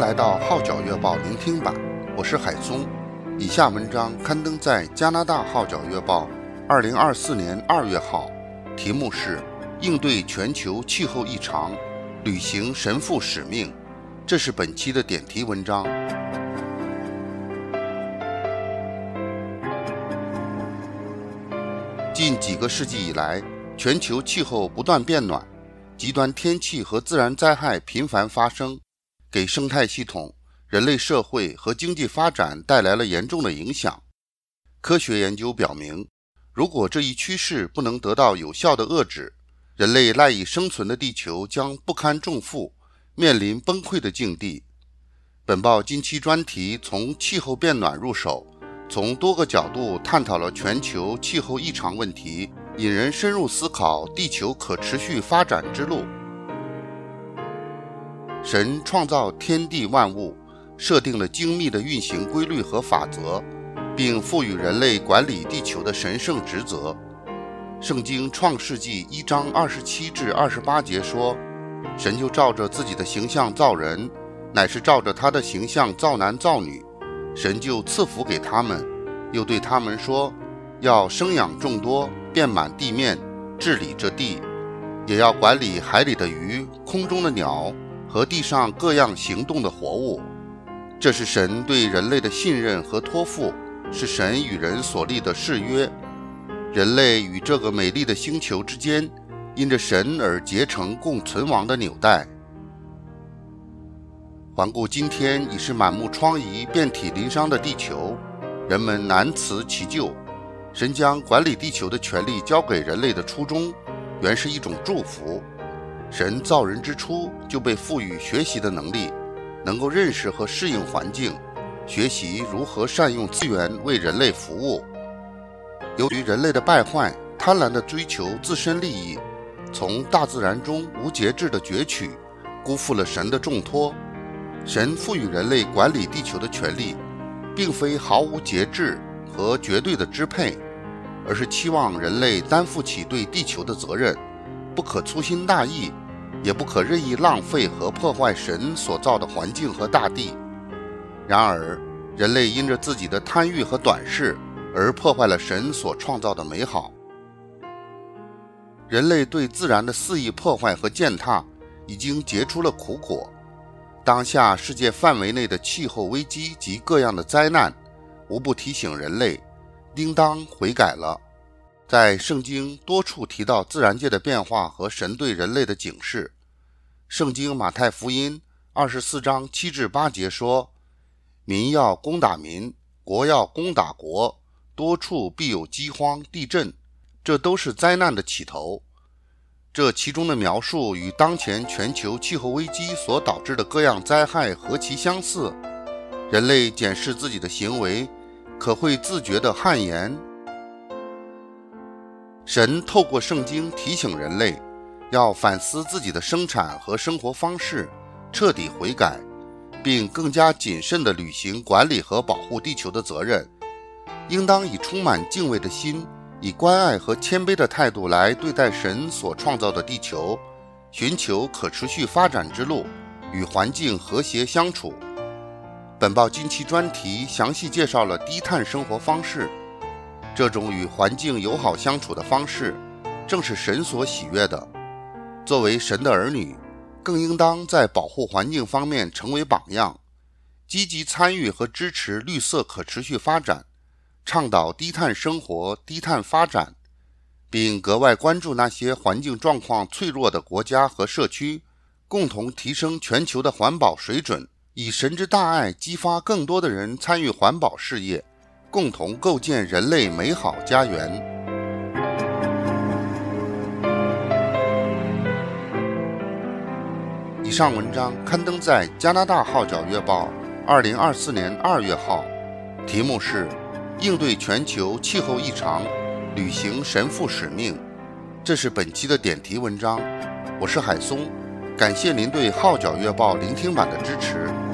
来到号角月报聆听版，我是海松。以下文章刊登在加拿大号角月报2024年2月号，题目是应对全球气候异常，履行神父使命。这是本期的点题文章。近几个世纪以来，全球气候不断变暖，极端天气和自然灾害频繁发生，给生态系统、人类社会和经济发展带来了严重的影响。科学研究表明，如果这一趋势不能得到有效的遏制，人类赖以生存的地球将不堪重负，面临崩溃的境地。本报近期专题从气候变暖入手，从多个角度探讨了全球气候异常问题，引人深入思考地球可持续发展之路。神创造天地万物，设定了精密的运行规律和法则，并赋予人类管理地球的神圣职责。圣经创世纪1章27至28节说，神就照着自己的形象造人，乃是照着他的形象造男造女。神就赐福给他们，又对他们说，要生养众多，遍满地面，治理这地，也要管理海里的鱼，空中的鸟和地上各样行动的活物。这是神对人类的信任和托付，是神与人所立的誓约。人类与这个美丽的星球之间，因着神而结成共存亡的纽带。环顾今天已是满目疮痍、遍体鳞伤的地球，人们难辞其咎。神将管理地球的权利交给人类的初衷，原是一种祝福。神造人之初就被赋予学习的能力，能够认识和适应环境，学习如何善用资源为人类服务。由于人类的败坏，贪婪地追求自身利益，从大自然中无节制的攫取，辜负了神的重托。神赋予人类管理地球的权利，并非毫无节制和绝对的支配，而是期望人类担负起对地球的责任，不可粗心大意，也不可任意浪费和破坏神所造的环境和大地。然而，人类因着自己的贪欲和短视，而破坏了神所创造的美好。人类对自然的肆意破坏和践踏，已经结出了苦果。当下世界范围内的气候危机及各样的灾难，无不提醒人类应当悔改了。在圣经多处提到自然界的变化和神对人类的警示。圣经马太福音24章7至8节说，民要攻打民，国要攻打国，多处必有饥荒、地震，这都是灾难的起头。这其中的描述与当前全球气候危机所导致的各样灾害何其相似。人类检视自己的行为，可会自觉地汗颜。神透过圣经提醒人类，要反思自己的生产和生活方式，彻底悔改，并更加谨慎地履行管理和保护地球的责任。应当以充满敬畏的心，以关爱和谦卑的态度来对待神所创造的地球，寻求可持续发展之路，与环境和谐相处。本报近期专题详细介绍了低碳生活方式，这种与环境友好相处的方式，正是神所喜悦的。作为神的儿女，更应当在保护环境方面成为榜样，积极参与和支持绿色可持续发展，倡导低碳生活、低碳发展，并格外关注那些环境状况脆弱的国家和社区，共同提升全球的环保水准，以神之大爱激发更多的人参与环保事业，共同构建人类美好家园。以上文章刊登在加拿大号角月报2024年2月号，题目是应对全球气候异常，履行神父使命。这是本期的点题文章，我是海松，感谢您对号角月报聆听版的支持。